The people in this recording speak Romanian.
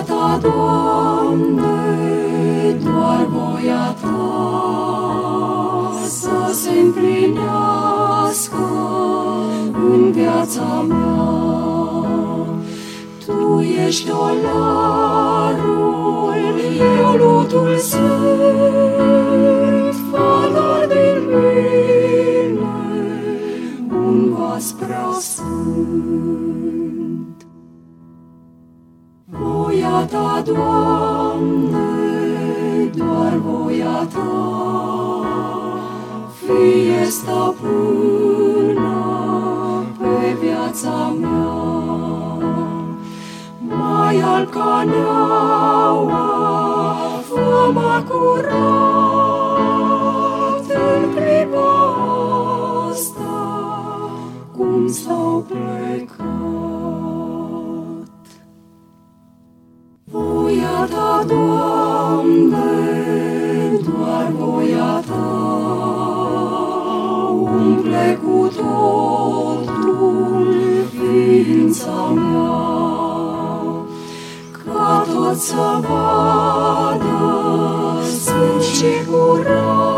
Ta, Doamne, doar voia Ta să se împlinească în viața mea. Tu ești olarul, eu lutul sunt, fă doar din mine un vas prea sfânt. Voia Ta, Doamne, doar voia Ta, fie stăpână pe viața mea. Mai alb ca neaua, fă-mă curat în clipa asta, cum stau plecat. Voia Ta, Doamne, doar voia Ta, umple cu totul ființa mea, ca tot să vadă sfânt și curat